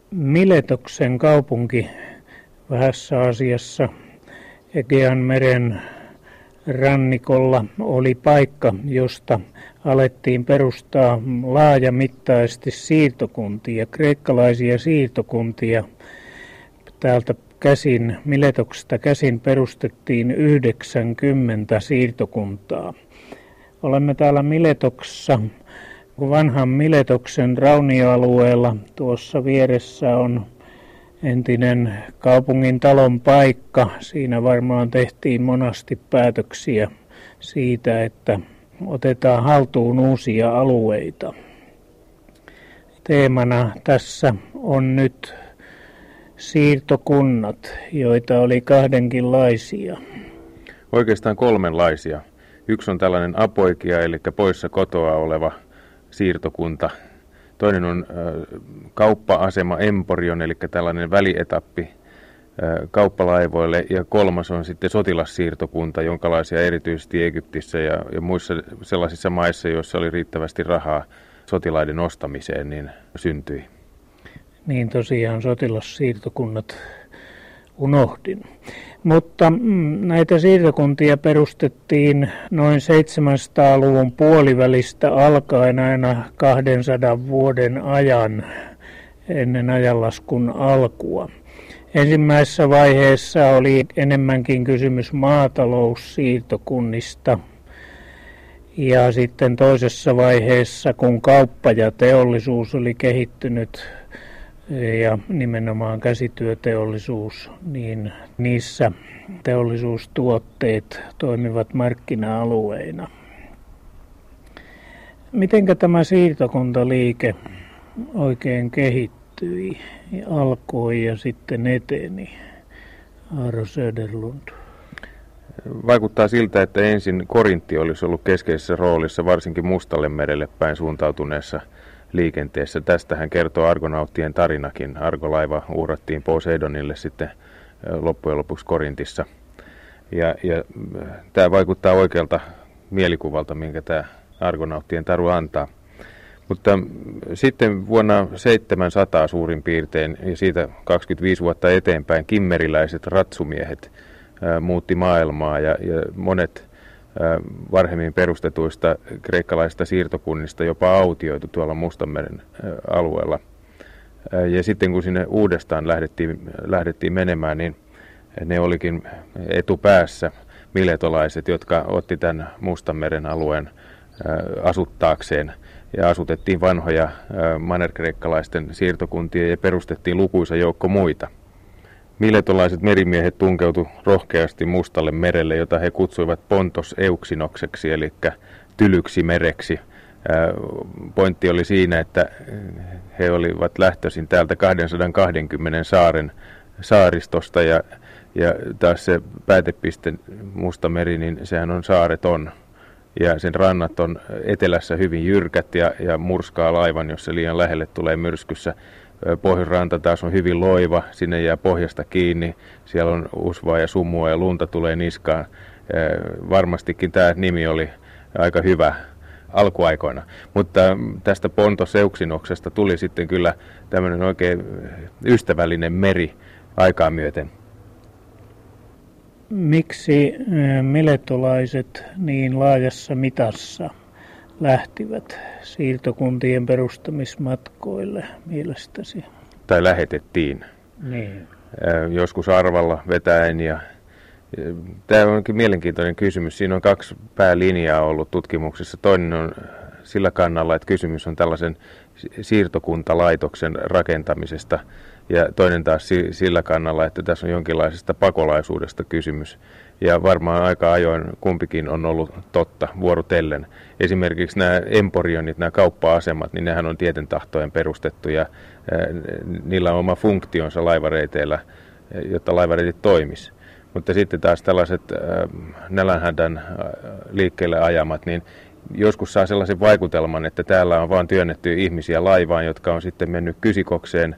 Miletoksen kaupunki vähässä asiassa Egeanmeren rannikolla oli paikka, josta alettiin perustaa laajamittaisesti siirtokuntia, kreikkalaisia siirtokuntia. Täältä käsin, Miletoksesta käsin perustettiin 90 siirtokuntaa. Olemme täällä Miletoksessa, vanhan Miletoksen raunioalueella. Tuossa vieressä on entinen kaupungin talon paikka. Siinä varmaan tehtiin monasti päätöksiä siitä, että otetaan haltuun uusia alueita. Teemana tässä on nyt siirtokunnat, joita oli kahdenkinlaisia. Oikeastaan kolmenlaisia. Yksi on tällainen apoikia, eli poissa kotoa oleva siirtokunta. Toinen on kauppa-asema Emporion, eli tällainen välietappi kauppalaivoille. Ja kolmas on sitten sotilassiirtokunta, jonkalaisia erityisesti Egyptissä ja muissa sellaisissa maissa, joissa oli riittävästi rahaa sotilaiden ostamiseen, niin syntyi. Niin tosiaan sotilassiirtokunnat unohdin. Mutta näitä siirtokuntia perustettiin noin 700-luvun puolivälistä alkaen aina 200 vuoden ajan ennen ajanlaskun alkua. Ensimmäisessä vaiheessa oli enemmänkin kysymys maataloussiirtokunnista. Ja sitten toisessa vaiheessa, kun kauppa ja teollisuus oli kehittynyt ja nimenomaan käsityöteollisuus, niin niissä teollisuustuotteet toimivat markkina-alueina. Mitenkä tämä siirtokuntaliike oikein kehittyi, alkoi ja sitten eteni? Aaro Söderlund. Vaikuttaa siltä, että ensin Korintti olisi ollut keskeisessä roolissa varsinkin Mustalle merelle päin suuntautuneessa liikenteessä. Tästähän kertoo argonauttien tarinakin. Argolaiva uhrattiin Poseidonille sitten loppujen lopuksi Korintissa. Ja tämä vaikuttaa oikealta mielikuvalta, minkä tämä argonauttien taru antaa. Mutta sitten vuonna 700 suurin piirtein ja siitä 25 vuotta eteenpäin kimmeriläiset ratsumiehet muutti maailmaa ja monet varhemmin perustetuista kreikkalaisista siirtokunnista jopa autioitu tuolla Mustanmeren alueella. Ja sitten kun sinne uudestaan lähdettiin menemään, niin ne olikin etupäässä miletolaiset, jotka otti tämän Mustanmeren alueen asuttaakseen. Ja asutettiin vanhoja mannerkreikkalaisten siirtokuntia ja perustettiin lukuisa joukko muita. Miletolaiset merimiehet tunkeutu rohkeasti Mustalle merelle, jota he kutsuivat Pontos Euksinokseksi, eli tylyksi mereksi. Pointti oli siinä, että he olivat lähtöisin täältä 220 saaren saaristosta ja taas se päätepiste Mustameri, niin sehän on saareton. Ja sen rannat on etelässä hyvin jyrkät ja murskaa laivan, jos se liian lähelle tulee myrskyssä. Pohjoisranta taas on hyvin loiva, sinne jää pohjasta kiinni, siellä on usvaa ja sumua ja lunta tulee niskaan. Varmastikin tämä nimi oli aika hyvä alkuaikoina, mutta tästä Pontos Euksinoksesta tuli sitten kyllä tämmöinen oikein ystävällinen meri aikaa myöten. Miksi miletolaiset niin laajassa mitassa lähtivät siirtokuntien perustamismatkoille mielestäsi? Tai lähetettiin. Niin. Joskus arvalla vetäen. Tämä onkin mielenkiintoinen kysymys. Siinä on kaksi päälinjaa ollut tutkimuksessa. Toinen on sillä kannalla, että kysymys on tällaisen siirtokuntalaitoksen rakentamisesta. Ja toinen taas sillä kannalla, että tässä on jonkinlaisesta pakolaisuudesta kysymys. Ja varmaan aika ajoin kumpikin on ollut totta vuorotellen. Esimerkiksi nämä emporionit, nämä kauppa-asemat, niin nehän on tieten tahtojen perustettu ja niillä on oma funktionsa laivareiteillä, jotta laivareitit toimisi. Mutta sitten taas tällaiset nälänhädän liikkeelle ajamat, niin joskus saa sellaisen vaikutelman, että täällä on vain työnnetty ihmisiä laivaan, jotka on sitten mennyt kysikokseen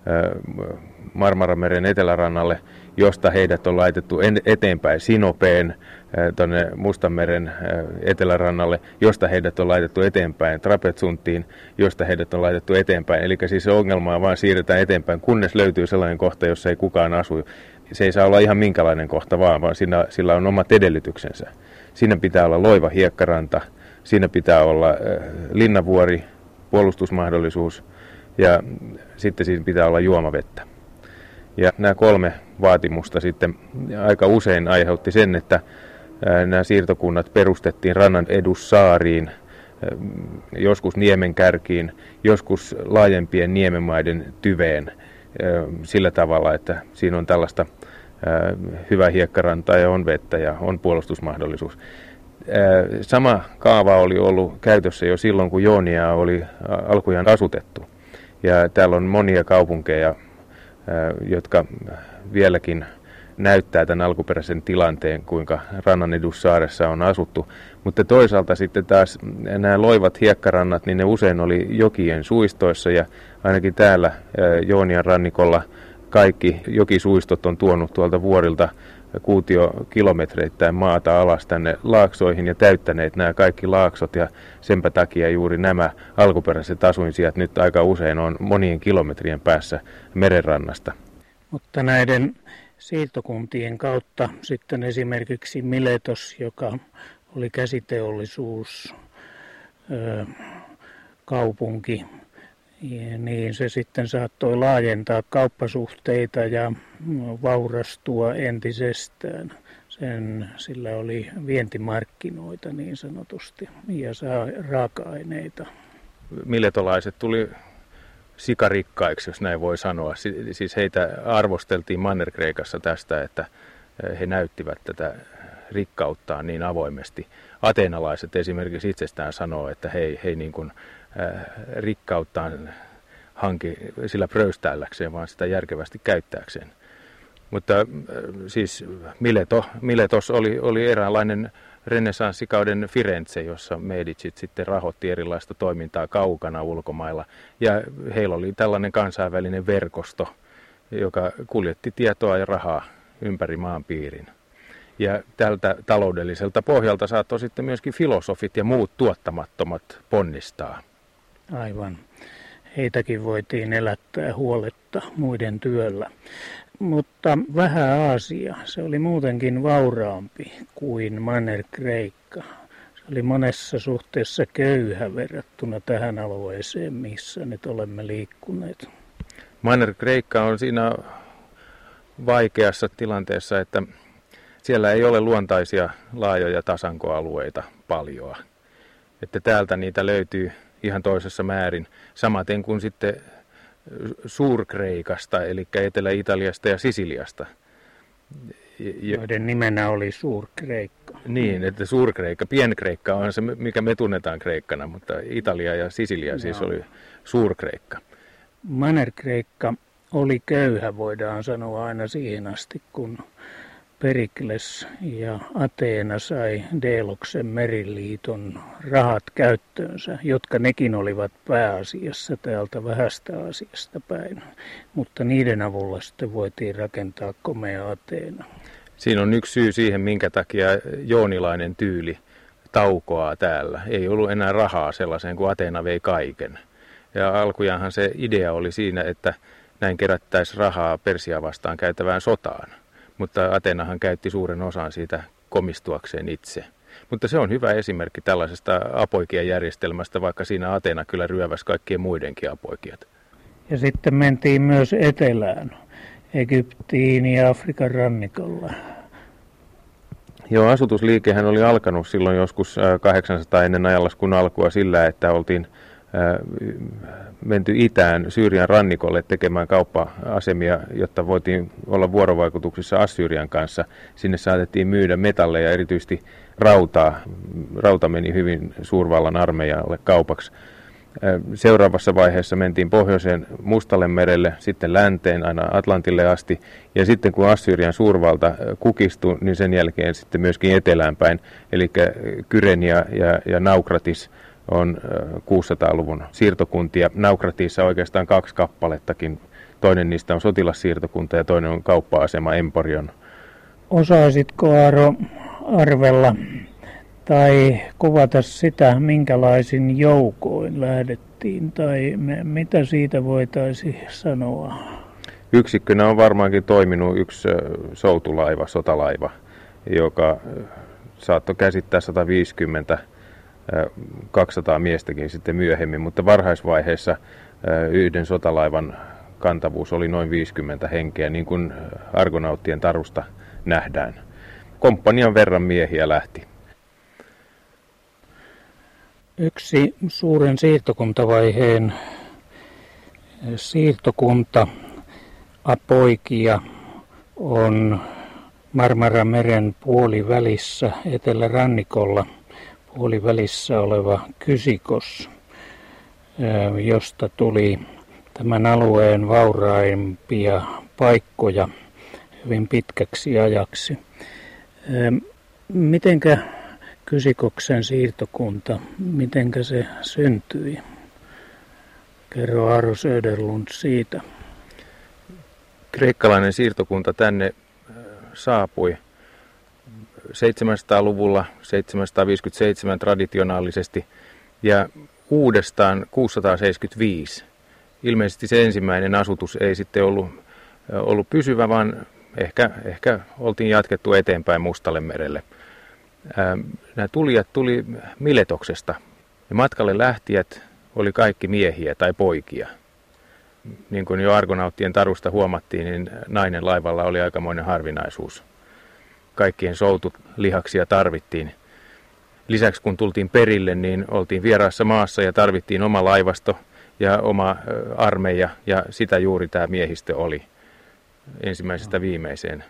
Marmarameren etelärannalle, josta heidät on laitettu eteenpäin Sinopeen, tuonne Mustanmeren etelärannalle, josta heidät on laitettu eteenpäin Trapetsuntiin, josta heidät on laitettu eteenpäin. Eli siis se ongelmaa vaan siirretään eteenpäin, kunnes löytyy sellainen kohta, jossa ei kukaan asu. Se ei saa olla ihan minkälainen kohta vaan sillä on omat edellytyksensä. Siinä pitää olla loiva hiekkaranta, siinä pitää olla linnavuori, puolustusmahdollisuus ja sitten siinä pitää olla juomavettä. Ja nämä 3 vaatimusta sitten aika usein aiheutti sen, että nämä siirtokunnat perustettiin rannan edussaariin, joskus niemenkärkiin, joskus laajempien niemenmaiden tyveen sillä tavalla, että siinä on tällaista hyvää hiekkarantaa ja on vettä ja on puolustusmahdollisuus. Sama kaava oli ollut käytössä jo silloin, kun Jooniaa oli alkujaan asutettu. Ja täällä on monia kaupunkeja, jotka vieläkin näyttää tämän alkuperäisen tilanteen, kuinka rannan edussaaressa on asuttu. Mutta toisaalta sitten taas nämä loivat hiekkarannat, niin ne usein oli jokien suistoissa ja ainakin täällä Joonian rannikolla kaikki jokisuistot on tuonut tuolta vuorilta kuutiokilometreittäin maata alas tänne laaksoihin ja täyttäneet nämä kaikki laaksot ja senpä takia juuri nämä alkuperäiset asuinsijat nyt aika usein on monien kilometrien päässä merenrannasta. Mutta näiden siirtokuntien kautta sitten esimerkiksi Miletos, joka oli käsiteollisuus kaupunki, niin se sitten saattoi laajentaa kauppasuhteita ja vaurastua entisestään. Sillä oli vientimarkkinoita niin sanotusti ja saa raaka-aineita. Miletolaiset tuli sikarikkaiksi, jos näin voi sanoa. Siis heitä arvosteltiin Manner-Kreikassa tästä, että he näyttivät tätä rikkauttaan niin avoimesti. Ateenalaiset esimerkiksi itsestään sanoo, että he niin kuin rikkauttaan hanki sillä pröystäilläkseen, vaan sitä järkevästi käyttääkseen. Mutta siis Miletos oli eräänlainen renessanssi-kauden Firenze, jossa Medicit sitten rahoitti erilaista toimintaa kaukana ulkomailla. Ja heillä oli tällainen kansainvälinen verkosto, joka kuljetti tietoa ja rahaa ympäri maanpiirin. Ja tältä taloudelliselta pohjalta saattoi sitten myöskin filosofit ja muut tuottamattomat ponnistaa. Aivan. Heitäkin voitiin elättää huoletta muiden työllä. Mutta Vähä-Aasia, se oli muutenkin vauraampi kuin Manner-Kreikka. Se oli monessa suhteessa köyhä verrattuna tähän alueeseen, missä nyt olemme liikkuneet. Manner-Kreikka on siinä vaikeassa tilanteessa, että siellä ei ole luontaisia laajoja tasankoalueita paljoa. Että täältä niitä löytyy ihan toisessa määrin, samaten kuin sitten Suur-Kreikasta, eli Etelä-Italiasta ja Sisiliasta. Joiden nimenä oli Suur-Kreikka. Niin, että Suur-Kreikka, Pien-Kreikka on se, mikä me tunnetaan Kreikkana, mutta Italia ja Sisilia siis oli Suur-Kreikka. Manner-Kreikka oli köyhä, voidaan sanoa aina siihen asti, kun Perikles ja Ateena sai Deloksen meriliiton rahat käyttöönsä, jotka nekin olivat pääasiassa täältä Vähästä Aasiasta päin, mutta niiden avulla sitten voitiin rakentaa komea Ateena. Siinä on yksi syy siihen, minkä takia joonilainen tyyli taukoaa täällä. Ei ollut enää rahaa sellaiseen, kun Ateena vei kaiken. Ja alkujaanhan se idea oli siinä, että näin kerättäisiin rahaa Persiaa vastaan käytävään sotaan. Mutta Ateenahan käytti suuren osan siitä komistuakseen itse. Mutta se on hyvä esimerkki tällaisesta apoikien järjestelmästä, vaikka siinä Ateena kyllä ryöväsi kaikkien muidenkin apoikiat. Ja sitten mentiin myös etelään, Egyptiin ja Afrikan rannikolla. Joo, asutusliikehän oli alkanut silloin joskus 800 ennen ajanlaskun alkua sillä, että oltiin menty itään Syyrian rannikolle tekemään kauppa-asemia, jotta voitiin olla vuorovaikutuksissa Assyrian kanssa. Sinne saatettiin myydä metalleja, erityisesti rautaa. Rauta meni hyvin suurvallan armeijalle kaupaksi. Seuraavassa vaiheessa mentiin pohjoiseen Mustalle merelle, sitten länteen aina Atlantille asti. Ja sitten kun Assyrian suurvalta kukistui, niin sen jälkeen sitten myöskin etelään päin, eli Kyrenia ja Naukratis on 600-luvun siirtokuntia. Naukratissa oikeastaan 2 kappalettakin Toinen niistä on sotilassiirtokunta ja toinen on kauppa-asema Emporion. Osaisitko Aaro arvella tai kuvata sitä, minkälaisin joukoin lähdettiin tai mitä siitä voitaisiin sanoa? Yksikkönä on varmaankin toiminut yksi soutulaiva, sotalaiva, joka saattoi käsittää 150-200 miestäkin sitten myöhemmin, mutta varhaisvaiheessa yhden sotalaivan kantavuus oli noin 50 henkeä, niin kuin Argonauttien tarusta nähdään. Komppanian verran miehiä lähti. Yksi suuren siirtokuntavaiheen siirtokunta Apoikia on Marmarameren puolivälissä etelärannikolla puolivälissä oleva Kysikos, josta tuli tämän alueen vauraimpia paikkoja hyvin pitkäksi ajaksi. Mitenkä Kysikoksen siirtokunta, mitenkä se syntyi? Kerro Aaro Söderlund siitä. Kreikkalainen siirtokunta tänne saapui 700-luvulla, 757 traditionaalisesti ja uudestaan 675. Ilmeisesti se ensimmäinen asutus ei sitten ollut pysyvä, vaan ehkä oltiin jatkettu eteenpäin Mustallemerelle. Nämä tulijat tuli Miletoksesta ja matkalle lähtijät oli kaikki miehiä tai poikia. Niin kuin jo Argonauttien tarusta huomattiin, niin nainen laivalla oli aikamoinen harvinaisuus. Kaikkien soutulihaksia tarvittiin. Lisäksi kun tultiin perille, niin oltiin vieraassa maassa ja tarvittiin oma laivasto ja oma armeija, ja sitä juuri tämä miehistö oli ensimmäisestä viimeiseen.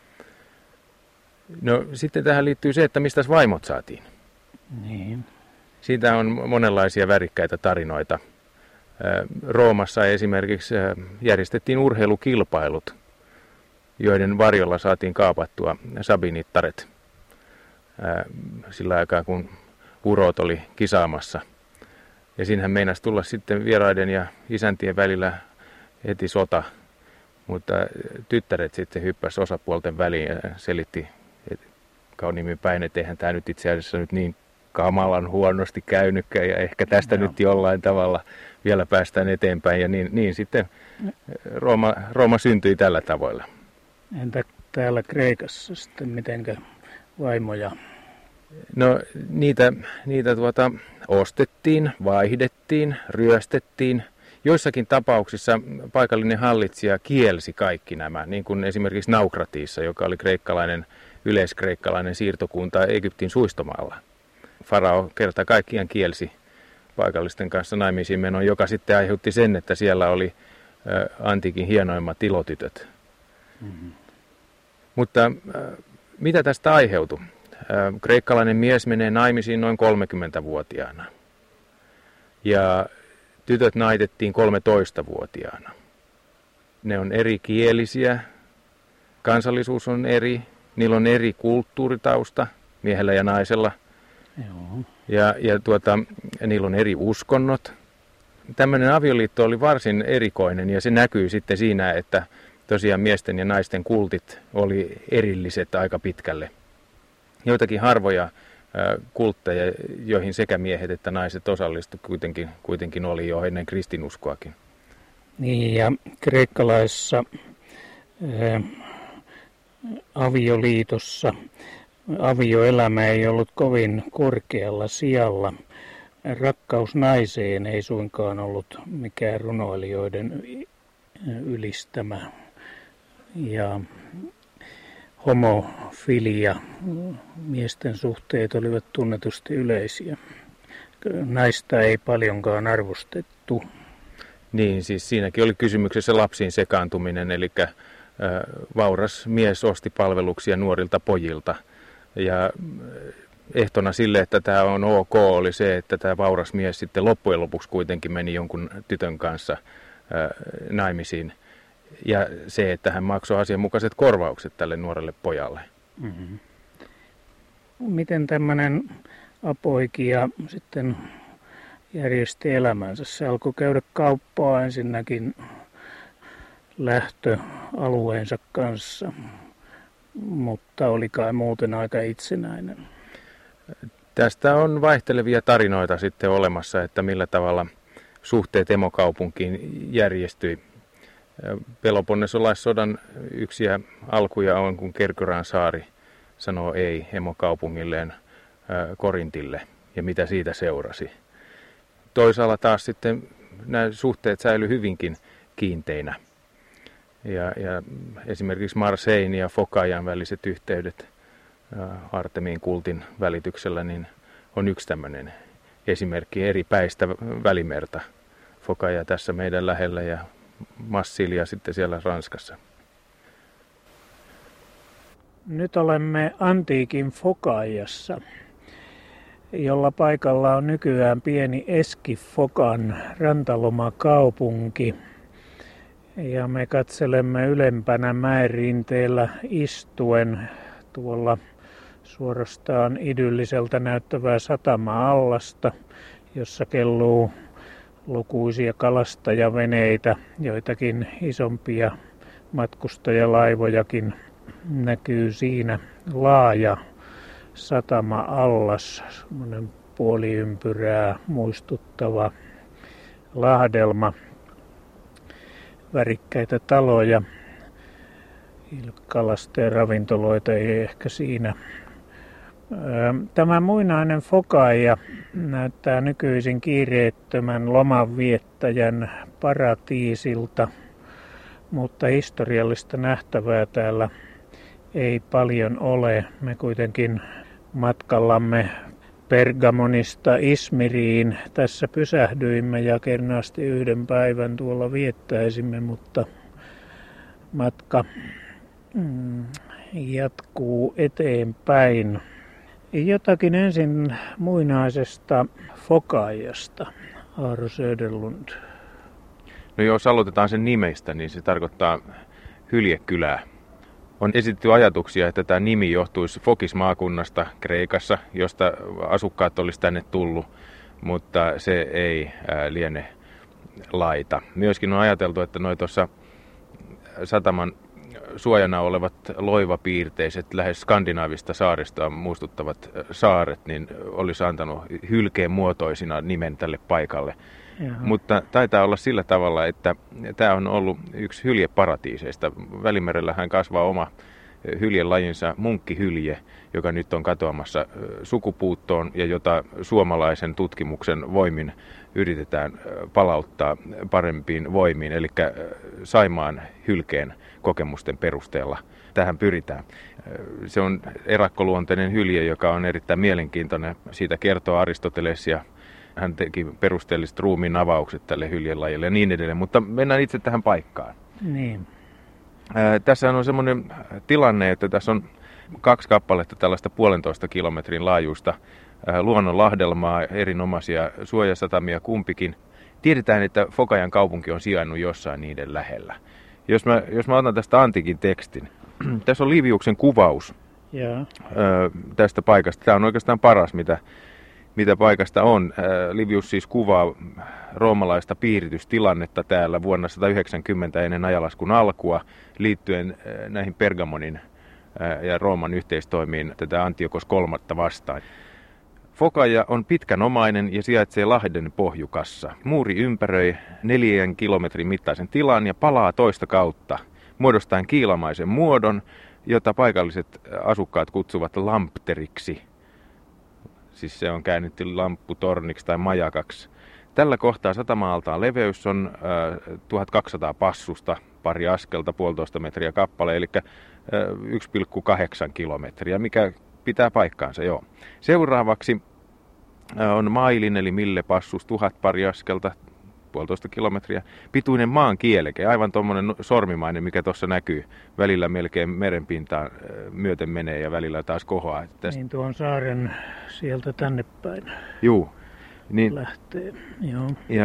No sitten tähän liittyy se, että mistä vaimot saatiin. Niin. Siitä on monenlaisia värikkäitä tarinoita. Roomassa esimerkiksi järjestettiin urheilukilpailut, joiden varjolla saatiin kaapattua sabinittaret sillä aikaa, kun urot oli kisaamassa. Ja siinähän meinasi tulla sitten vieraiden ja isäntien välillä heti sota, mutta tyttäret sitten hyppäsi osapuolten väliin ja selitti kauniimmin päin, että eihän tämä nyt itse asiassa nyt niin kamalan huonosti käynytkään ja ehkä tästä nyt jollain tavalla vielä päästään eteenpäin ja niin sitten Rooma syntyi tällä tavoilla. Entä täällä Kreikassa sitten, mitenkä vaimoja? No niitä ostettiin, vaihdettiin, ryöstettiin. Joissakin tapauksissa paikallinen hallitsija kielsi kaikki nämä, niin kuin esimerkiksi Naukratiissa, joka oli yleiskreikkalainen siirtokunta Egyptin suistomaalla. Farao kerta kaikkiaan kielsi paikallisten kanssa naimisiin menon, joka sitten aiheutti sen, että siellä oli antiikin hienoimmat ilotytöt. Mm-hmm. Mutta mitä tästä aiheutui? Kreikkalainen mies menee naimisiin noin 30-vuotiaana ja tytöt naitettiin 13-vuotiaana. Ne on erikielisiä, kansallisuus on eri, niillä on eri kulttuuritausta miehellä ja naisella. Joo. Ja niillä on eri uskonnot. Tämmöinen avioliitto oli varsin erikoinen ja se näkyy sitten siinä, että tosiaan miesten ja naisten kultit oli erilliset aika pitkälle. Joitakin harvoja kultteja, joihin sekä miehet että naiset osallistuivat, kuitenkin oli jo ennen kristinuskoakin. Niin, ja kreikkalaisessa avioliitossa avioelämä ei ollut kovin korkealla sijalla. Rakkaus naiseen ei suinkaan ollut mikään runoilijoiden ylistämä. Ja homofilia, miesten suhteet olivat tunnetusti yleisiä. Naista ei paljonkaan arvostettu. Niin, siis siinäkin oli kysymyksessä lapsiin sekaantuminen, eli vauras mies osti palveluksia nuorilta pojilta. Ja ehtona sille, että tämä on ok, oli se, että tämä vauras mies sitten loppujen lopuksi kuitenkin meni jonkun tytön kanssa naimisiin. Ja se, että hän maksoi asianmukaiset korvaukset tälle nuorelle pojalle. Mm-hmm. Miten tämmöinen Apoikia sitten järjesti elämänsä? Se alkoi käydä kauppaa ensinnäkin lähtöalueensa kanssa, mutta oli kai muuten aika itsenäinen. Tästä on vaihtelevia tarinoita sitten olemassa, että millä tavalla suhteet emokaupunkiin järjestyi. Peloponnesolaissodan yksiä alkuja on, kun Kerkyran saari sanoo ei emokaupungilleen Korintille ja mitä siitä seurasi. Toisaalla taas sitten nämä suhteet säilyi hyvinkin kiinteinä. Ja esimerkiksi Marseille ja Phocajan väliset yhteydet Artemiin kultin välityksellä niin on yksi tämmöinen esimerkki eri päistä Välimerta. Phocaja tässä meidän lähellä ja Massilia sitten siellä Ranskassa. Nyt olemme antiikin Phocajassa, jolla paikalla on nykyään pieni Eski-Phocan rantalomakaupunki. Ja me katselemme ylempänä mäen rinteellä istuen tuolla suorastaan idylliseltä näyttävää satama-allasta, jossa kelluu lukuisia kalastajaveneitä, joitakin isompia matkustajalaivojakin näkyy siinä. Laaja satama-allas, semmoinen puoliympyrää muistuttava lahdelma, värikkäitä taloja, kalastajan ravintoloita ei ehkä siinä. Tämä muinainen Phocaja näyttää nykyisin kiireettömän lomanviettäjän paratiisilta, mutta historiallista nähtävää täällä ei paljon ole. Me kuitenkin matkallamme Pergamonista Izmiriin tässä pysähdyimme ja kernaasti yhden päivän tuolla viettäisimme, mutta matka jatkuu eteenpäin. Jotakin ensin muinaisesta Phocajasta, Aaro Söderlund. No jos aloitetaan sen nimestä, niin se tarkoittaa hyljekylää. On esitetty ajatuksia, että tämä nimi johtuisi Fokis-maakunnasta Kreikassa, josta asukkaat olisi tänne tullut, mutta se ei liene laita. Myöskin on ajateltu, että noi tuossa sataman suojana olevat loivapiirteiset, lähes skandinaavista saaristoa muistuttavat saaret, niin olisi antanut hylkeen muotoisina nimen tälle paikalle. Jaha. Mutta taitaa olla sillä tavalla, että tämä on ollut yksi hyljeparatiiseista. Välimerellähän kasvaa oma hyljelajinsa munkkihylje, joka nyt on katoamassa sukupuuttoon ja jota suomalaisen tutkimuksen voimin yritetään palauttaa parempiin voimiin, eli Saimaan hylkeen kokemusten perusteella tähän pyritään. Se on erakkoluonteinen hylje, joka on erittäin mielenkiintoinen. Siitä kertoo Aristoteles ja hän teki perusteelliset ruumiin avaukset tälle hyljelajille ja niin edelleen, mutta mennään itse tähän paikkaan. Niin. Tässä on semmoinen tilanne, että tässä on 2 kappaletta tällaista 1,5 kilometrin laajuista luonnonlahdelmaa, erinomaisia suojasatamia kumpikin. Tiedetään, että Phocajan kaupunki on sijainnut jossain niiden lähellä. Jos mä otan tästä antiikin tekstin, tässä on Liviuksen kuvaus tästä paikasta. Tämä on oikeastaan paras, mitä paikasta on. Livius siis kuvaa roomalaista piiritystilannetta täällä vuonna 190 ennen ajalaskun alkua liittyen näihin Pergamonin ja Rooman yhteistoimiin tätä Antiochos III vastaan. Phocaja on pitkänomainen ja sijaitsee lahden pohjukassa. Muuri ympäröi 4 kilometrin mittaisen tilan ja palaa toista kautta, muodostaen kiilamaisen muodon, jota paikalliset asukkaat kutsuvat lampteriksi. Siis se on käännetty lampputorniksi tai majakaksi. Tällä kohtaa satama-altaan leveys on 1200 passusta, pari askelta, 1,5 metriä kappale, eli 1,8 kilometriä, mikä pitää paikkaansa, joo. Seuraavaksi on mailin, eli mille passus, 1000 pari askelta, 1,5 kilometriä. Pituinen maankieleke, aivan tuommoinen sormimainen, mikä tuossa näkyy. Välillä melkein merenpintaan myöten menee ja välillä taas kohoaa. Niin tuon saaren sieltä tänne päin. Juu. Niin, lähtee. Joo. Ja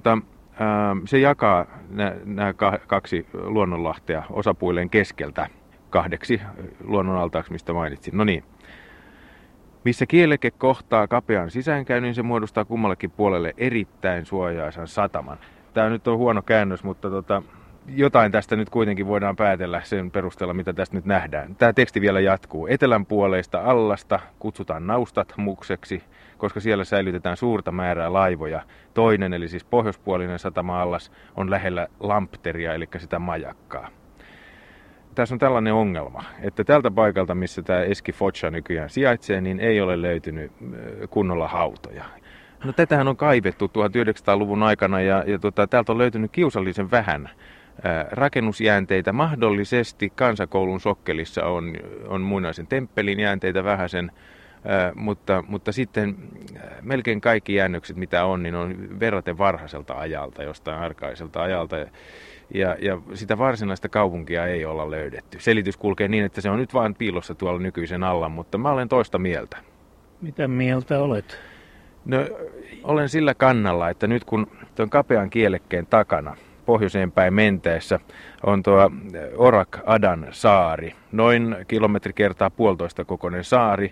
se jakaa nämä 2 luonnonlahtea osapuilleen keskeltä 2 luonnonaltaaksi, mistä mainitsin. No niin. Missä kieleke kohtaa kapean sisäänkäynnin, se muodostaa kummallekin puolelle erittäin suojaisan sataman. Tämä nyt on huono käännös, mutta jotain tästä nyt kuitenkin voidaan päätellä sen perusteella, mitä tästä nyt nähdään. Tämä teksti vielä jatkuu. Etelän puoleista allasta kutsutaan Naustatmukseksi, koska siellä säilytetään suurta määrää laivoja. Toinen, eli siis pohjoispuolinen satama-allas, on lähellä Lampteria, eli sitä majakkaa. Tässä on tällainen ongelma, että tältä paikalta, missä tämä Eski Foča nykyään sijaitsee, niin ei ole löytynyt kunnolla hautoja. No, tätähän on kaivettu 1900-luvun aikana ja täältä on löytynyt kiusallisen vähän rakennusjäänteitä. Mahdollisesti kansakoulun sokkelissa on muinaisen temppelin jäänteitä vähäsen, mutta sitten melkein kaikki jäännökset, mitä on, niin on verraten varhaiselta ajalta, jostain arkaiselta ajalta. Ja sitä varsinaista kaupunkia ei olla löydetty. Selitys kulkee niin, että se on nyt vain piilossa tuolla nykyisen alla, mutta mä olen toista mieltä. Mitä mieltä olet? No, olen sillä kannalla, että nyt kun tuon kapean kielekkeen takana pohjoiseen päin menteessä on tuo Orak-Adan saari, noin kilometri kertaa 1,5 kokoinen saari.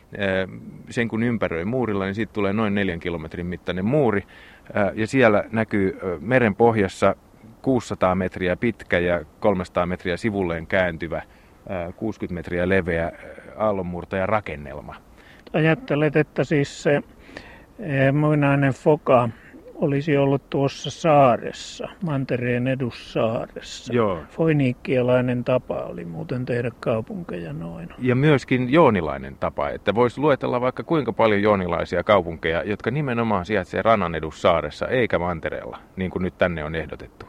Sen kun ympäröi muurilla, niin siitä tulee noin 4 kilometrin mittainen muuri. Ja siellä näkyy meren pohjassa 600 metriä pitkä ja 300 metriä sivulleen kääntyvä, 60 metriä leveä aallonmurtaja rakennelma. Ajattelet, että siis se muinainen foka olisi ollut tuossa saaressa, mantereen edussaaressa. Joo. Foiniikkialainen tapa oli muuten tehdä kaupunkeja noin. Ja myöskin joonilainen tapa, että voisi luetella vaikka kuinka paljon joonilaisia kaupunkeja, jotka nimenomaan sijaitsee rannan edussaaressa eikä mantereella, niin kuin nyt tänne on ehdotettu.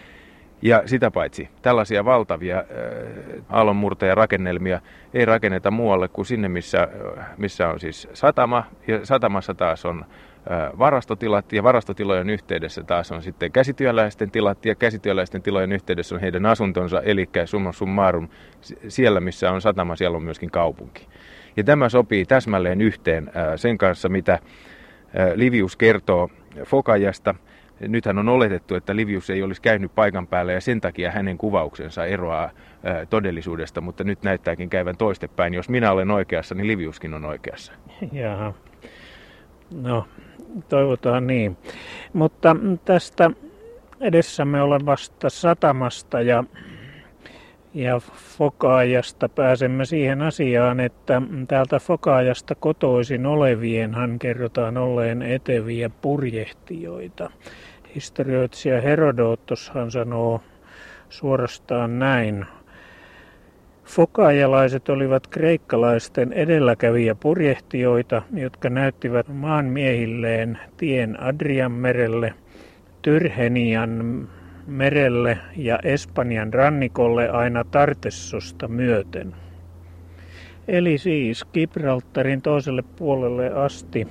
Ja sitä paitsi tällaisia valtavia aallonmurtajarakennelmia ei rakenneta muualle kuin sinne, missä on siis satama. Ja satamassa taas on varastotilat ja varastotilojen yhteydessä taas on sitten käsityöläisten tilat ja käsityöläisten tilojen yhteydessä on heidän asuntonsa, eli summa summarum siellä, missä on satama, siellä on myöskin kaupunki. Ja tämä sopii täsmälleen yhteen sen kanssa, mitä Livius kertoo Fokajasta. Nythän on oletettu, että Livius ei olisi käynyt paikan päällä ja sen takia hänen kuvauksensa eroaa todellisuudesta, mutta nyt näyttääkin käyvän toistepäin. Jos minä olen oikeassa, niin Liviuskin on oikeassa. Jaha. No, toivotaan niin. Mutta tästä edessämme olevasta satamasta ja Fokaajasta pääsemme siihen asiaan, että täältä Fokaajasta kotoisin olevienhan kerrotaan olleen eteviä purjehtijoita. Historioitsija Herodotoshan sanoo suorastaan näin. Fokaajalaiset olivat kreikkalaisten edelläkävijä purjehtijoita, jotka näyttivät maanmiehilleen tien Adrianmerelle, Tyrhenian merelle ja Espanjan rannikolle aina Tartessosta myöten. Eli siis Gibraltarin toiselle puolelle asti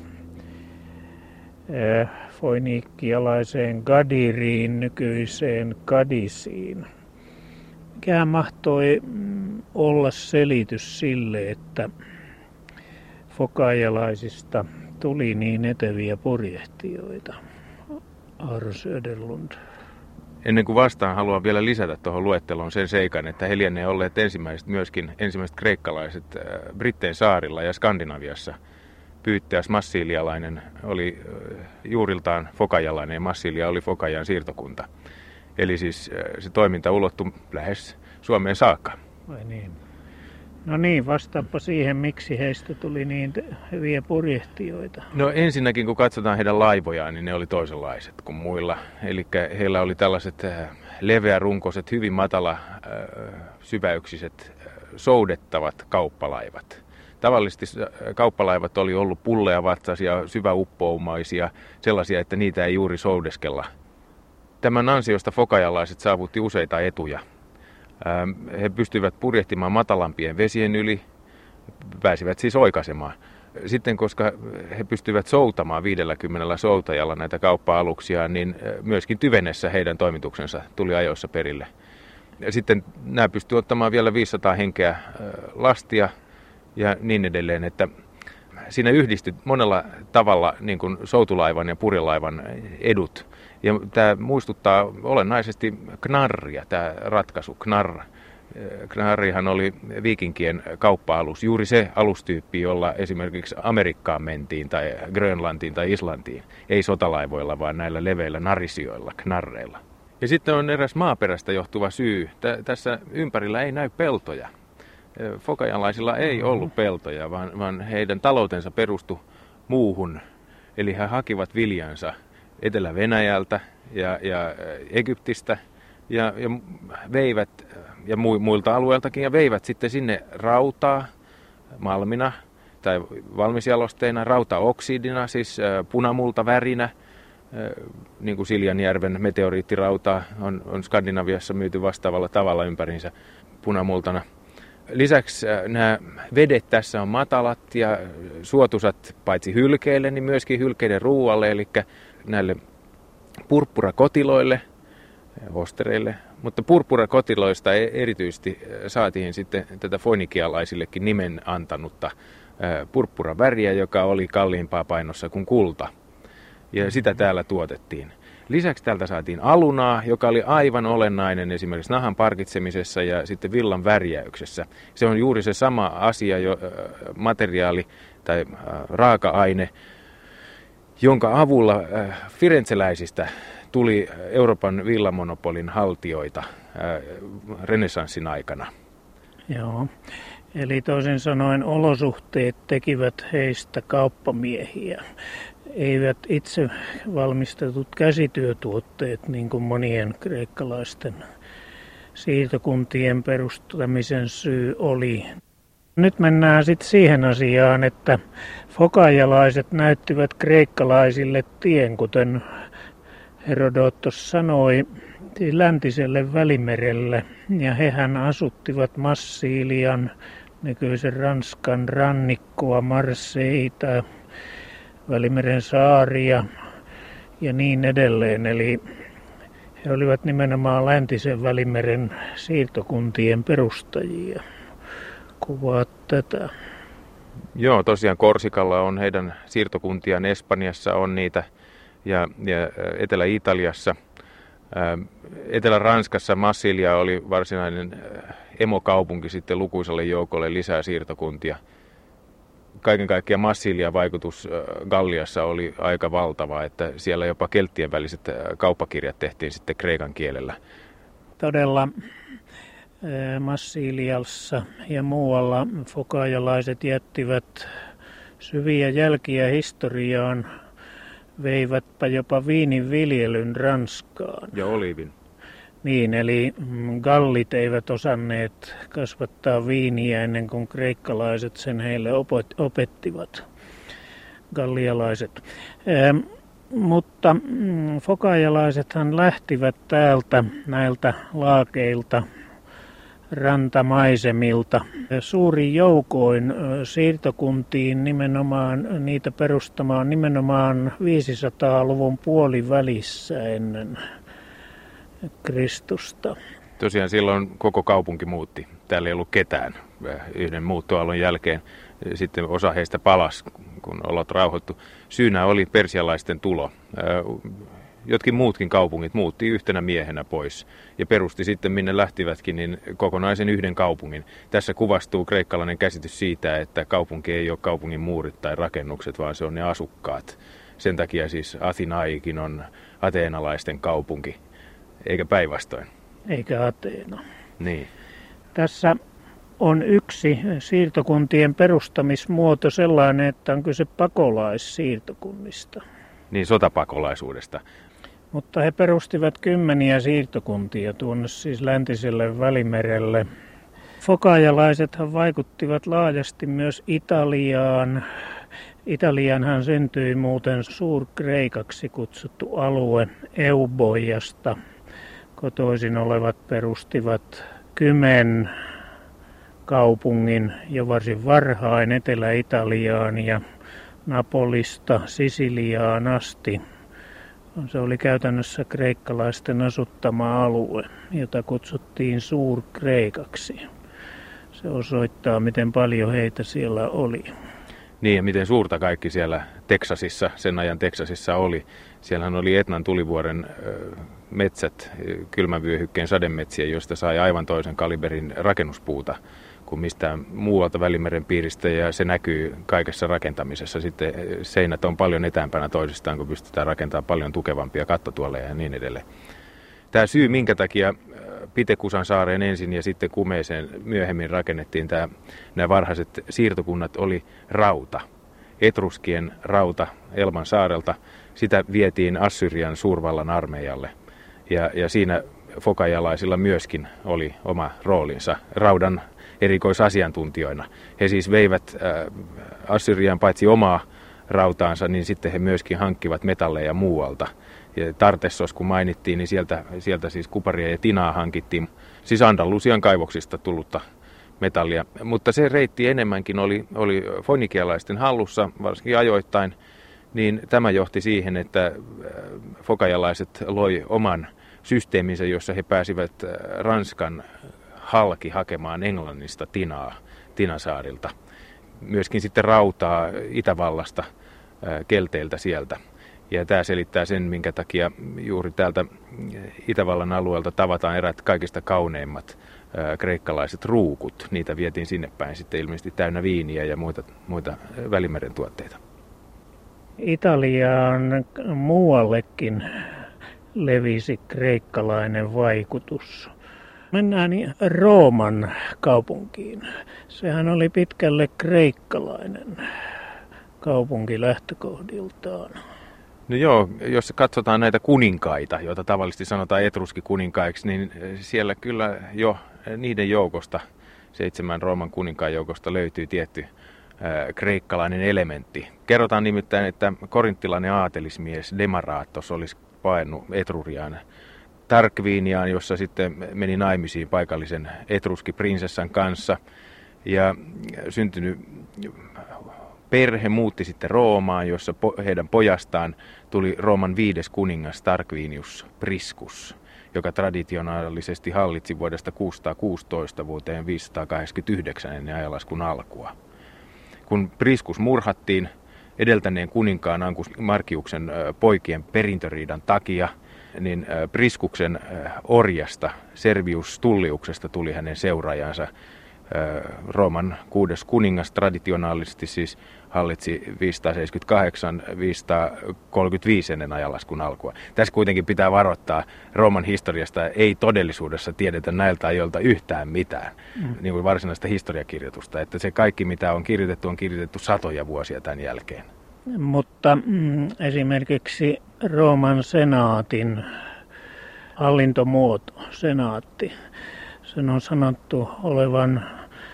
foiniikkialaiseen Gadiriin, nykyiseen Kadisiin. Mikä mahtoi olla selitys sille, että fokaajalaisista tuli niin eteviä purjehtijoita? Aaro Söderlund. Ennen kuin vastaan, haluan vielä lisätä tuohon luetteloon sen seikan, että he lienee olleet ensimmäiset kreikkalaiset Brittein saarilla ja Skandinaviassa. Pyyttäjäs massiilialainen oli juuriltaan fokajalainen ja Massilia oli Fokajan siirtokunta. Eli siis se toiminta ulottui lähes Suomeen saakka. Vai niin? No niin, vastaappa siihen, miksi heistä tuli niin hyviä purjehtijoita. No ensinnäkin, kun katsotaan heidän laivojaan, niin ne oli toisenlaiset kuin muilla. Eli heillä oli tällaiset leveärunkoiset, hyvin matala syväyksiset, soudettavat kauppalaivat. Tavallisesti kauppalaivat oli ollut pulleavatsaisia, syväuppoumaisia, sellaisia, että niitä ei juuri soudeskella. Tämän ansiosta fokajalaiset saavutti useita etuja. He pystyivät purjehtimaan matalampien vesien yli, pääsivät siis oikaisemaan. Sitten koska he pystyivät soutamaan 50 soutajalla näitä kauppa-aluksia, niin myöskin tyvenessä heidän toimituksensa tuli ajoissa perille. Ja sitten nämä pystyivät ottamaan vielä 500 henkeä lastia ja niin edelleen, että siinä yhdistyi monella tavalla niin kuin soutulaivan ja purjelaivan edut. Ja tämä muistuttaa olennaisesti knarria, tämä ratkaisu, knarr. Knarrihan oli viikinkien kauppa-alus, juuri se alustyyppi, jolla esimerkiksi Amerikkaan mentiin tai Grönlantiin tai Islantiin. Ei sotalaivoilla, vaan näillä leveillä narisioilla, knarreilla. Ja sitten on eräs maaperästä johtuva syy. Tässä ympärillä ei näy peltoja. Fokajalaisilla ei ollut peltoja, vaan heidän taloutensa perustui muuhun. Eli he hakivat viljansa Etelä-Venäjältä ja Egyptistä ja veivät, ja muilta alueiltakin, ja veivät sitten sinne rautaa malmina tai valmisjalosteina, rautaoksidina, siis punamultavärinä, niin kuin Siljanjärven meteoriittirautaa on Skandinaviassa myyty vastaavalla tavalla ympäriinsä punamultana. Lisäksi nämä vedet tässä on matalat ja suotuisat paitsi hylkeille, niin myöskin hylkeiden ruualle, eli näille purppurakotiloille, hostereille. Mutta purppurakotiloista erityisesti saatiin sitten tätä foinikialaisillekin nimen antanutta purppuraväriä, joka oli kalliimpaa painossa kuin kulta. Ja sitä täällä tuotettiin. Lisäksi täältä saatiin alunaa, joka oli aivan olennainen esimerkiksi nahan parkitsemisessa ja sitten villan värjäyksessä. Se on juuri se sama asia, materiaali tai raaka-aine, jonka avulla firenzeläisistä tuli Euroopan villamonopolin haltijoita renessanssin aikana. Joo, eli toisin sanoen olosuhteet tekivät heistä kauppamiehiä. Eivät itse valmistetut käsityötuotteet, niin kuin monien kreikkalaisten siirtokuntien perustamisen syy oli. Nyt mennään sitten siihen asiaan, että fokajalaiset näyttivät kreikkalaisille tien, kuten Herodotos sanoi, läntiselle Välimerelle. Ja hehän asuttivat Massilian, nykyisen Ranskan rannikkoa, Marseilleita, Välimeren saaria ja niin edelleen. Eli he olivat nimenomaan läntisen Välimeren siirtokuntien perustajia. Kuvaat tätä. Joo, tosiaan Korsikalla on heidän siirtokuntiaan, Espanjassa on niitä ja Etelä-Italiassa. Etelä-Ranskassa Massilia oli varsinainen emokaupunki sitten lukuisalle joukolle lisää siirtokuntia. Kaiken kaikkiaan Massilian vaikutus Galliassa oli aika valtava, että siellä jopa kelttien väliset kauppakirjat tehtiin sitten kreikan kielellä. Todella Massiliassa ja muualla fokajalaiset jättivät syviä jälkiä historiaan, veivätpä jopa viinin viljelyn Ranskaan. Ja oliivin. Niin, eli gallit eivät osanneet kasvattaa viiniä ennen kuin kreikkalaiset sen heille opettivat, gallialaiset. Mutta fokajalaisethan lähtivät täältä näiltä laakeilta, rantamaisemilta suurin joukoin siirtokuntiin nimenomaan, niitä perustamaan nimenomaan 500-luvun puolivälissä ennen Kristusta. Tosiaan silloin koko kaupunki muutti. Täällä ei ollut ketään yhden muuttoaallon jälkeen. Sitten osa heistä palasi, kun olot rauhoittu. Syynä oli persialaisten tulo. Jotkin muutkin kaupungit muutti yhtenä miehenä pois ja perusti sitten, minne lähtivätkin, niin kokonaisen yhden kaupungin. Tässä kuvastuu kreikkalainen käsitys siitä, että kaupunki ei ole kaupungin muurit tai rakennukset, vaan se on ne asukkaat. Sen takia siis Athinaikin on ateenalaisten kaupunki, eikä päinvastoin. Eikä Ateena. Niin. Tässä on yksi siirtokuntien perustamismuoto sellainen, että on kyse pakolaissiirtokunnista. Niin, sotapakolaisuudesta. Mutta he perustivat 10 siirtokuntia tuonne siis läntiselle Välimerelle. Fokajalaisethan vaikuttivat laajasti myös Italiaan. Italianhan syntyi muuten Suurkreikaksi kutsuttu alue Euboiasta. Kotoisin olevat perustivat Kymen kaupungin jo varsin varhain Etelä-Italiaan ja Napolista Sisiliaan asti. Se oli käytännössä kreikkalaisten asuttama alue, jota kutsuttiin Suurkreikaksi. Se osoittaa, miten paljon heitä siellä oli. Niin, ja miten suurta kaikki siellä Teksasissa, sen ajan Teksasissa oli. Siellähän oli Etnan tulivuoren metsät, kylmän vyöhykkeen sademetsiä, joista sai aivan toisen kaliberin rakennuspuuta kuin mistään muualta Välimeren piiristä, ja se näkyy kaikessa rakentamisessa. Sitten seinät on paljon etäämpänä toisistaan, kun pystytään rakentamaan paljon tukevampia kattotuoleja ja niin edelleen. Tämä syy, minkä takia Pitekusan saareen ensin ja sitten Kumeeseen myöhemmin rakennettiin nämä varhaiset siirtokunnat, oli rauta. Etruskien rauta Elban saarelta, sitä vietiin Assyrian suurvallan armeijalle. Ja siinä fokajalaisilla myöskin oli oma roolinsa raudan erikoisasiantuntijoina. He siis veivät Assyrian paitsi omaa rautaansa, niin sitten he myöskin hankkivat metalleja muualta. Ja Tartessos, kun mainittiin, niin sieltä siis kuparia ja tinaa hankittiin, siis Andalusian kaivoksista tullutta metallia. Mutta se reitti enemmänkin oli fonikialaisten hallussa, varsinkin ajoittain, niin tämä johti siihen, että fokajalaiset loi oman systeeminsä, jossa he pääsivät Ranskan halki hakemaan Englannista tinaa Tinasaarilta. Myöskin sitten rautaa Itävallasta, kelteiltä sieltä. Ja tämä selittää sen, minkä takia juuri täältä Itävallan alueelta tavataan erät kaikista kauneimmat kreikkalaiset ruukut. Niitä vietiin sinne päin sitten ilmeisesti täynnä viiniä ja muita Välimeren tuotteita. Italiaan muuallekin levisi kreikkalainen vaikutus. Mennään Rooman kaupunkiin. Sehän oli pitkälle kreikkalainen kaupunki lähtökohdiltaan. No joo, jos katsotaan näitä kuninkaita, joita tavallisesti sanotaan etruskikuninkaiksi, niin siellä kyllä jo niiden joukosta, 7 Rooman kuninkaan joukosta löytyy tietty kreikkalainen elementti. Kerrotaan nimittäin, että korinttilainen aatelismies Demaraattos olisi paennut Etruriaan Tarquiniaan, jossa sitten meni naimisiin paikallisen etruskiprinsessan kanssa ja syntynyt perhe muutti sitten Roomaan, jossa heidän pojastaan tuli Rooman 5. kuningas Tarquinius Priscus, joka traditionaalisesti hallitsi vuodesta 616 vuoteen 589 ennen ajanlaskun alkua. Kun Priscus murhattiin edeltäneen kuninkaan Markiuksen poikien perintöriidan takia, niin Priscuksen orjasta Servius Tulliuksesta tuli hänen seuraajansa. Rooman 6. kuningas traditionaalisesti siis hallitsi 578-535 ennen ajanlaskun alkua. Tässä kuitenkin pitää varoittaa, Rooman historiasta ei todellisuudessa tiedetä näiltä ajoilta yhtään mitään, niin kuin varsinaista historiakirjoitusta. Että se kaikki, mitä on kirjoitettu satoja vuosia tämän jälkeen. Mutta esimerkiksi Rooman senaatin hallintomuoto, senaatti, sen on sanottu olevan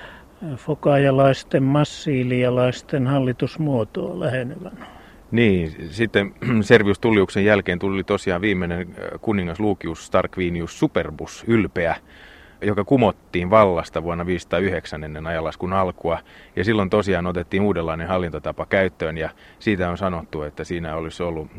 fokajalaisten, massiilialaisten hallitusmuotoa lähenevän. Niin, sitten Servius Tulliuksen jälkeen tuli tosiaan viimeinen kuningas Lucius Tarquinius Superbus, ylpeä, joka kumottiin vallasta vuonna 509 ennen ajanlaskun alkua. Ja silloin tosiaan otettiin uudenlainen hallintotapa käyttöön ja siitä on sanottu, että siinä olisi ollut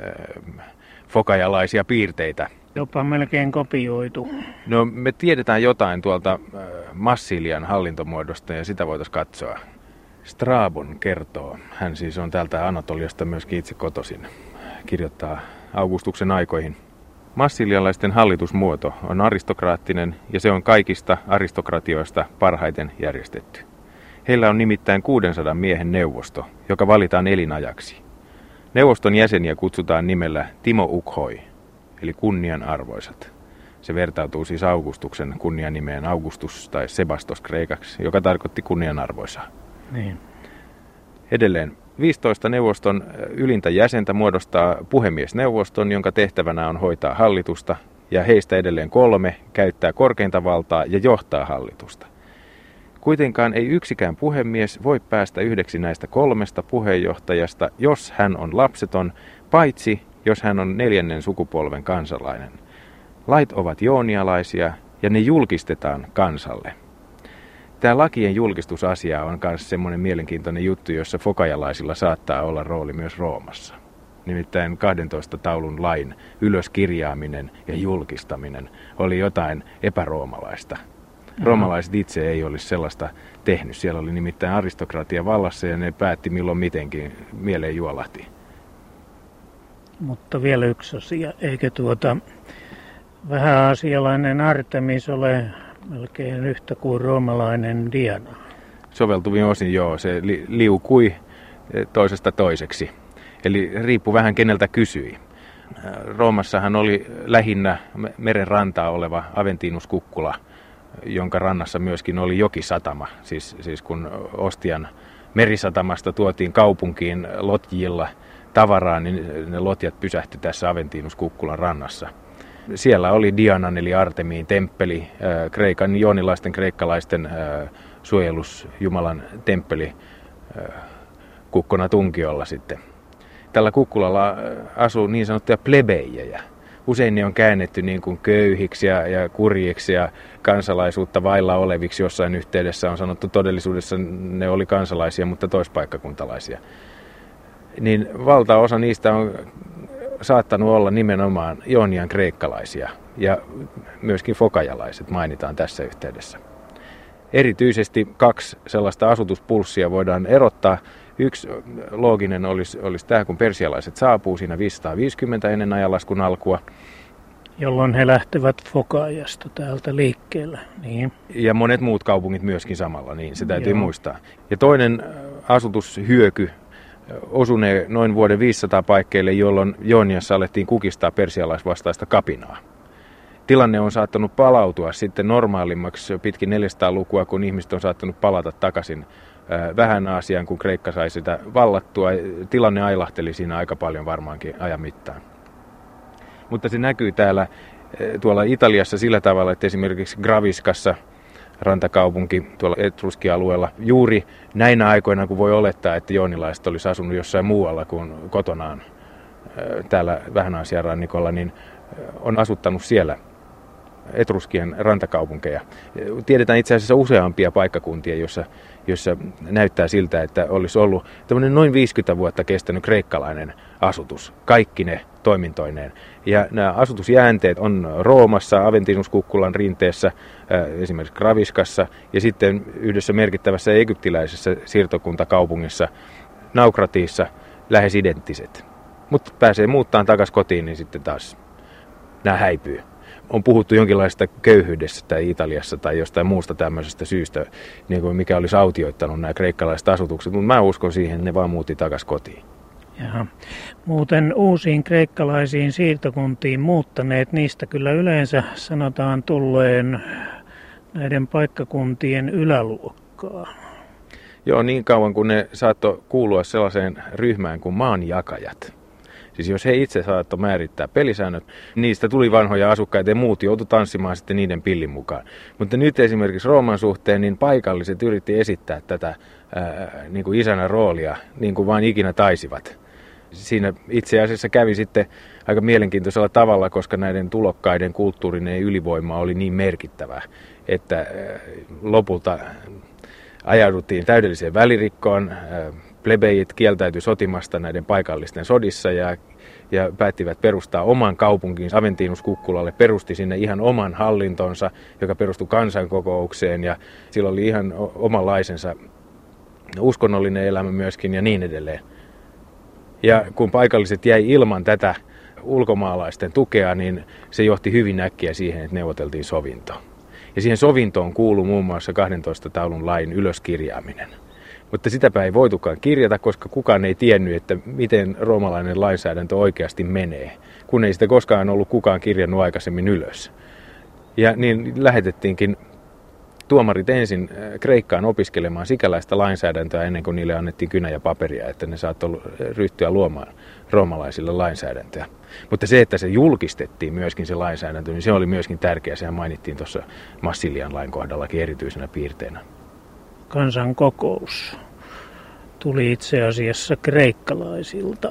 fokajalaisia piirteitä. Jopa melkein kopioitu. No me tiedetään jotain tuolta Massilian hallintomuodosta ja sitä voitaisiin katsoa. Strabon kertoo, hän siis on täältä Anatoliasta myöskin itse kotoisin, kirjoittaa Augustuksen aikoihin. Massilialaisten hallitusmuoto on aristokraattinen ja se on kaikista aristokratioista parhaiten järjestetty. Heillä on nimittäin 600 miehen neuvosto, joka valitaan elinajaksi. Neuvoston jäseniä kutsutaan nimellä Timo Ukhoi, eli kunnianarvoisat. Se vertautuu siis Augustuksen kunnianimeen Augustus tai Sebastos kreikaksi, joka tarkoitti kunnianarvoisaa. Niin. Edelleen 15 neuvoston ylintä jäsentä muodostaa puhemiesneuvoston, jonka tehtävänä on hoitaa hallitusta, ja heistä edelleen 3 käyttää korkeinta valtaa ja johtaa hallitusta. Kuitenkaan ei yksikään puhemies voi päästä yhdeksi näistä 3 puheenjohtajasta, jos hän on lapseton, paitsi jos hän on 4. sukupolven kansalainen. Lait ovat joonialaisia ja ne julkistetaan kansalle. Tämä lakien julkistusasia on myös semmoinen mielenkiintoinen juttu, jossa fokajalaisilla saattaa olla rooli myös Roomassa. Nimittäin 12 taulun lain ylöskirjaaminen ja julkistaminen oli jotain epäroomalaista. Roomalaiset itse ei olisi sellaista tehnyt. Siellä oli nimittäin aristokratia vallassa ja ne päätti milloin mitenkin, mieleen juolahti. Mutta vielä yksi asia, eikö vähäasialainen Artemis ole melkein yhtä kuin roomalainen Diana? Soveltuvin osin joo, se liukui toisesta toiseksi. Eli riippuu vähän keneltä kysyi. Roomassahan oli lähinnä meren rantaa oleva Aventinus Kukkula, jonka rannassa myöskin oli jokisatama. Siis kun Ostian merisatamasta tuotiin kaupunkiin lotjilla tavaraa, niin ne lotjat pysähtyi tässä Aventinus Kukkulan rannassa. Siellä oli Dianan eli Artemiin temppeli, Kreikan joonilaisten kreikkalaisten suojelusjumalan temppeli Kukkona Tunkiolla sitten. Tällä kukkulalla asuu niin sanottuja plebejejä. Usein ne on käännetty niin kuin köyhiksi ja kurjiksi ja kansalaisuutta vailla oleviksi. Jossain yhteydessä on sanottu, todellisuudessa ne oli kansalaisia, mutta toispaikkakuntalaisia. Niin valtaosa niistä on saattanut olla nimenomaan Joonian kreikkalaisia ja myöskin fokajalaiset mainitaan tässä yhteydessä. Erityisesti 2 sellaista asutuspulssia voidaan erottaa. Yksi looginen olisi tämä, kun persialaiset saapuu siinä 550 ennen ajanlaskun alkua. Jolloin he lähtevät Fokaajasta täältä liikkeelle. Niin. Ja monet muut kaupungit myöskin samalla, niin se täytyy muistaa. Ja toinen asutushyöky osunee noin vuoden 500 paikkeille, jolloin Jooniassa alettiin kukistaa persialaisvastaista kapinaa. Tilanne on saattanut palautua sitten normaalimmaksi pitkin 400-lukua, kun ihmiset on saattanut palata takaisin vähän Aasiaan, kun Kreikka sai sitä vallattua. Tilanne ailahteli siinä aika paljon varmaankin ajan mittaan. Mutta se näkyy tuolla Italiassa sillä tavalla, että esimerkiksi Graviskassa, rantakaupunki tuolla Etruski-alueella, juuri näinä aikoina, kun voi olettaa, että joonilaiset olisi asunut jossain muualla kuin kotonaan täällä vähän Aasian rannikolla, niin on asuttanut siellä Etruskien rantakaupunkeja. Tiedetään itse asiassa useampia paikkakuntia, jossa näyttää siltä, että olisi ollut tämmöinen noin 50 vuotta kestänyt kreikkalainen asutus, kaikki ne toimintoineen. Ja nämä asutusjäänteet on Roomassa, Aventinus Kukkulan rinteessä, esimerkiksi Graviskassa ja sitten yhdessä merkittävässä egyptiläisessä siirtokuntakaupungissa Naukratiissa lähes identtiset. Mutta pääsee muuttaan takaisin kotiin, niin sitten taas nämä häipyy. On puhuttu jonkinlaista köyhyydestä Italiassa tai jostain muusta tämmöisestä syystä, niin kuin mikä olisi autioittanut nämä kreikkalaiset asutukset, mutta mä uskon siihen, että ne vaan muutti takaisin kotiin. Jaha. Muuten uusiin kreikkalaisiin siirtokuntiin muuttaneet, niistä kyllä yleensä sanotaan tulleen näiden paikkakuntien yläluokkaa. Joo, niin kauan kun ne saattoi kuulua sellaiseen ryhmään kuin maanjakajat. Siis jos he itse saattoi määrittää pelisäännöt, niistä tuli vanhoja asukkaita ja muut joutui tanssimaan sitten niiden pillin mukaan. Mutta nyt esimerkiksi Rooman suhteen niin paikalliset yritti esittää tätä niin kuin isänä roolia niin kuin vain ikinä taisivat. Siinä itse asiassa kävi sitten aika mielenkiintoisella tavalla, koska näiden tulokkaiden kulttuurinen ylivoima oli niin merkittävä, että lopulta ajauduttiin täydelliseen välirikkoon. Plebejit kieltäytyi sotimasta näiden paikallisten sodissa ja päättivät perustaa oman kaupunkinsa Aventinus Kukkulalle, perusti sinne ihan oman hallintonsa, joka perustui kansankokoukseen ja sillä oli ihan omanlaisensa uskonnollinen elämä myöskin ja niin edelleen. Ja kun paikalliset jäi ilman tätä ulkomaalaisten tukea, niin se johti hyvin äkkiä siihen, että neuvoteltiin sovinto. Ja siihen sovintoon kuului muun muassa 12 taulun lain ylöskirjaaminen. Mutta sitäpä ei voitukaan kirjata, koska kukaan ei tiennyt, että miten roomalainen lainsäädäntö oikeasti menee, kun ei sitä koskaan ollut kukaan kirjannut aikaisemmin ylös. Ja niin lähetettiinkin tuomarit ensin Kreikkaan opiskelemaan sikäläistä lainsäädäntöä ennen kuin niille annettiin kynä ja paperia, että ne saattoi ryhtyä luomaan roomalaisille lainsäädäntöä. Mutta se, että se julkistettiin myöskin se lainsäädäntö, niin se oli myöskin tärkeä. Sehän mainittiin tuossa Massilian lain kohdallakin erityisenä piirteenä. Kansankokous tuli itse asiassa kreikkalaisilta.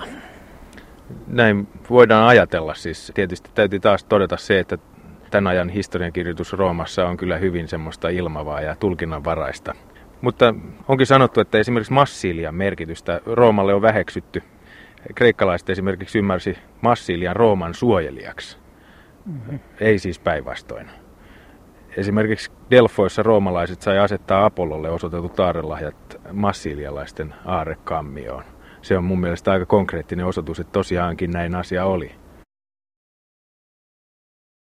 Näin voidaan ajatella. Siis tietysti täytyy taas todeta se, että tämän ajan historiankirjoitus Roomassa on kyllä hyvin semmoista ilmavaa ja tulkinnanvaraista. Mutta onkin sanottu, että esimerkiksi Massilian merkitystä Roomalle on väheksytty. Kreikkalaiset esimerkiksi ymmärsi Massilian Rooman suojelijaksi. Ei siis päinvastoin. Esimerkiksi Delfoissa roomalaiset sai asettaa Apollolle osoitetut aarrelahjat massilialaisten aarrekammioon. Se on mun mielestä aika konkreettinen osoitus, että tosiaankin näin asia oli.